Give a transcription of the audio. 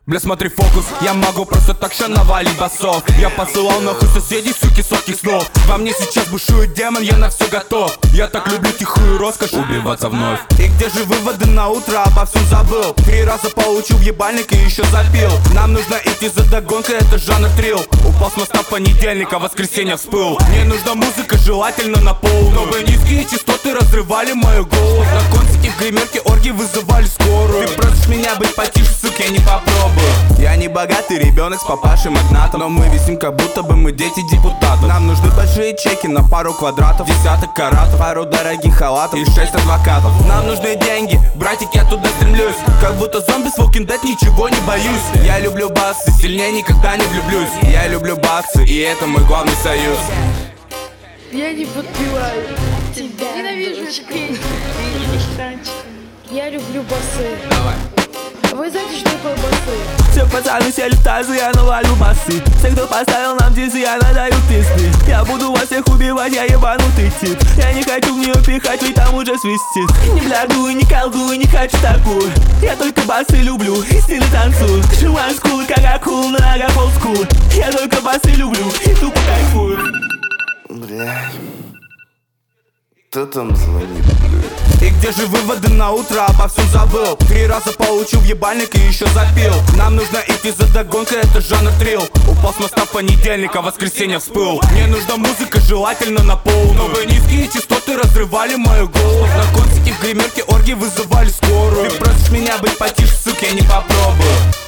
Бля, смотри фокус, я могу просто так ща навалить басов. Я посылал нахуй соседей, суки, сладких снов. Во мне сейчас бушует демон, я на все готов. Я так люблю тихую роскошь, убиваться вновь. И где же выводы на утро, обо всем забыл. 3 раза получил в ебальник и еще запил. Нам нужно идти за догонкой, это жанр трил. Упал с моста в понедельник, а воскресенье всплыл. Мне нужна музыка, желательно на полную, чтобы низкие частоты разрывали мою голову. На концерте в гримерке орги вызывали скорую. Ты просишь меня быть потише, сука, я не попробую. Я не богатый ребенок с папашей магнатом, но мы висим, как будто бы мы дети депутатов. Нам нужны большие чеки на пару квадратов, десяток каратов, пару дорогих халатов и 6 адвокатов. Нам нужны деньги, братик, я туда стремлюсь. Как будто зомби с Walking Dead, ничего не боюсь. Я люблю басы, сильнее никогда не влюблюсь. Я люблю баксы, и это мой главный союз. Я не подпеваю. Тебя Ненавижу эту песню. Я люблю басы. Давай. Вы знаете, что такое басы? Все пацаны сели в тазы, я навалю басы. Все, кто поставил нам дизы, я надаю песни. Я буду вас всех убивать, я ебанутый тип. Я не хочу в нее пихать, ведь там уже свистит. Не блядую, не колдую, не хочу такую. Я только басы люблю и стиле танцую. Шиваю скулы, как акул, на ногах олдскул. Я только басы люблю и тупо кайфую. Бля, кто там звонит, бля? И где же выводы на утро, обо всем забыл. 3 раза получил в ебальник и еще запил. Нам нужно идти за догонкой, это жанр трил. Упал с моста в понедельник, а воскресенье всплыл. Мне нужна музыка, желательно на полную, чтобы низкие частоты разрывали мою голову. На концерте в гримерке орги вызывали скорую. Ты просишь меня быть потише, сука, я не попробую.